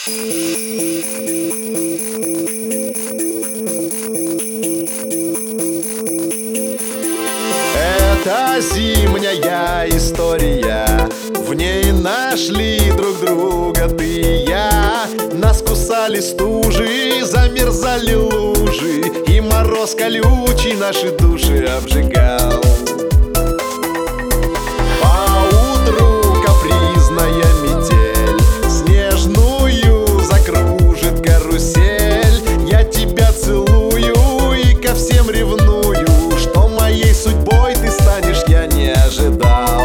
Это зимняя история, в ней нашли друг друга ты и я. Нас кусали стужи, замерзали лужи, и мороз колючий наши души обжигал. Поутру капризная метель снежную закружит карусель. Я тебя целую и ко всем ревную, что моей судьбой ты станешь, я не ожидал.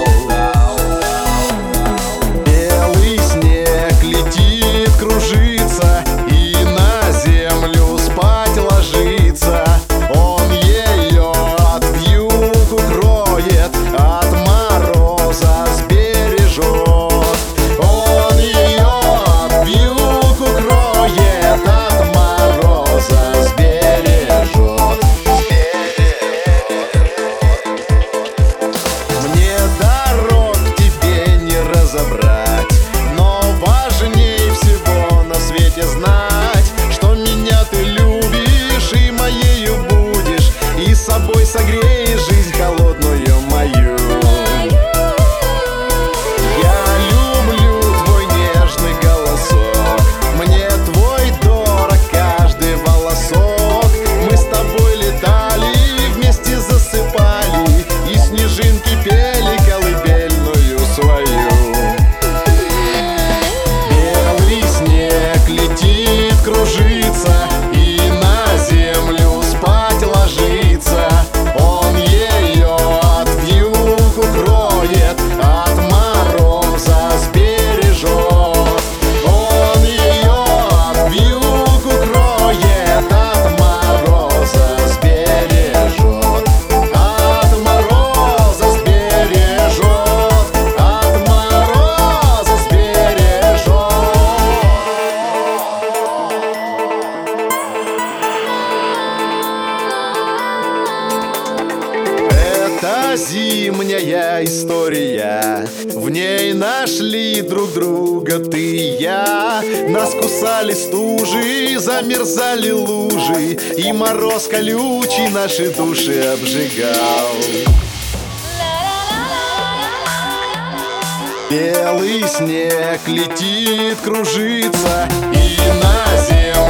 Белый снег летит, кружится и на землю спать ложится. Он ее от вьюг укроет, от мороза сбережет. Он ее от вьюг укроет, от мороза сбережет. Мне дорог тебе не разобрать, но важнее всего на свете знать, что меня ты любишь и моею будешь, и собой согреешь жизнь холодную мою. Я люблю твой нежный голосок, мне твой дорог каждый волосок. Мы с тобой летали, вместе засыпали, и снежинки пели колыбельную свою. Белый снег летит, кружится и на землю спать ложится. Он ее от вьюг укроет, от мороза сбережет. Он ее от вьюг укроет, от мороза сбережет. От мороза сбережет, от мороза сбережет. Это зимняя история, в ней нашли друг друга ты и я. Нас кусали стужи, замерзали лужи, и мороз колючий наши души обжигал. Белый снег летит, кружится и на землю